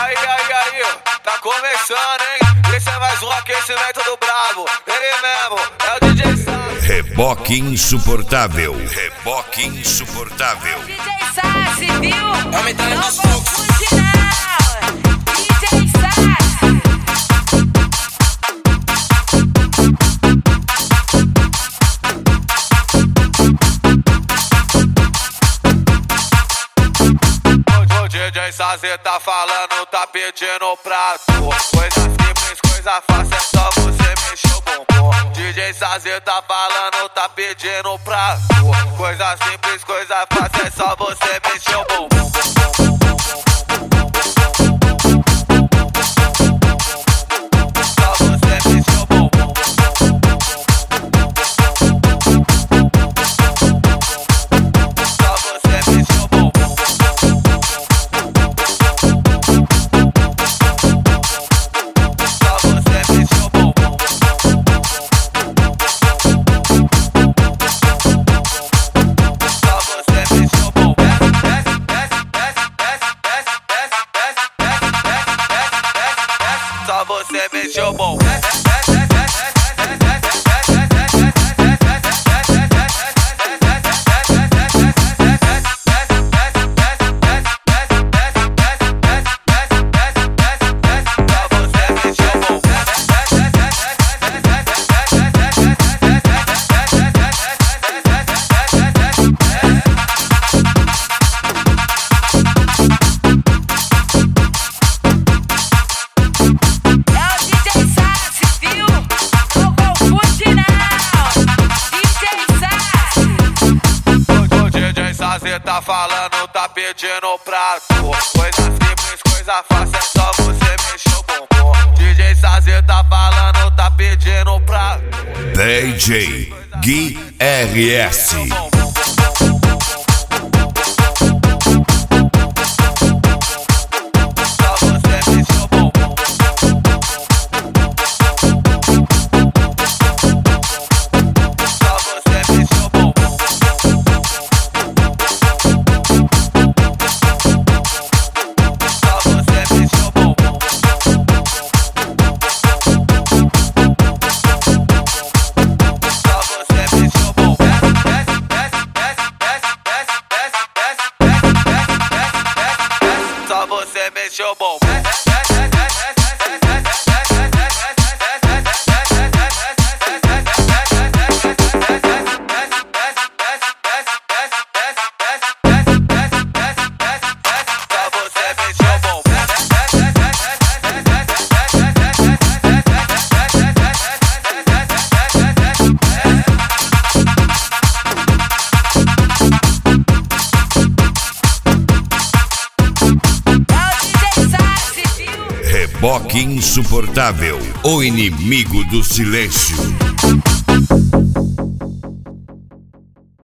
Aí, tá começando, hein? Esse é mais um aquecimento do brabo. Ele mesmo, é o DJ Sassi. Reboque insuportável. Reboque insuportável. DJ Sassi, viu? Aumentando Não os vou fugir, não. DJ Sassi. O DJ Sassi tá falando, tá pedindo prato. Coisa simples, coisa fácil, é só você mexer o bumbum. DJ Sassi tá falando, tá pedindo prato. Coisa simples, coisa fácil, é só você mexer o bumbum. Só você mexer o bumbum. Só você mexer o bumbum. Só você mexeu bom. Cê tá falando, tá pedindo prato. Coisa simples, coisa fácil, é só você mexer o bumbum. DJ Sassi tá falando, tá pedindo prato. DJ Gui RS. Só você mexeu bom. Reboque insuportável. O inimigo do silêncio.